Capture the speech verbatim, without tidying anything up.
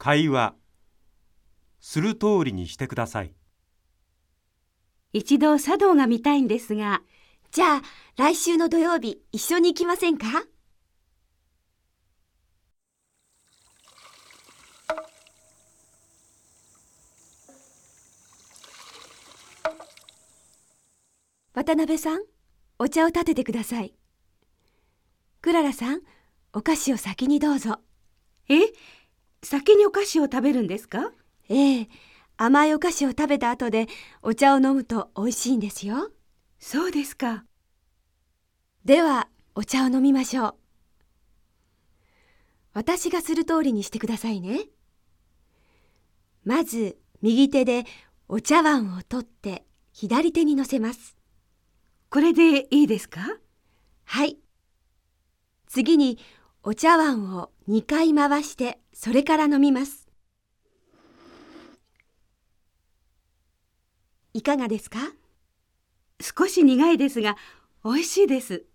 会話する通りにしてください。 一度茶道が見たいんですが。 じゃあ来週の土曜日一緒に行きませんか？渡辺さん、お茶を立ててください。クララさん、お菓子を先にどうぞ。 え、先にお菓子を食べるんですか？ ええ、甘いお菓子を食べた後でお茶を飲むと美味しいんですよ。 そうですか。 ではお茶を飲みましょう。私がする通りにしてくださいね。まず右手でお茶碗を取って左手に乗せます。 これでいいですか？ はい。次にお茶碗をにかい回してそれから飲みます。いかがですか？ 少し苦いですが美味しいです。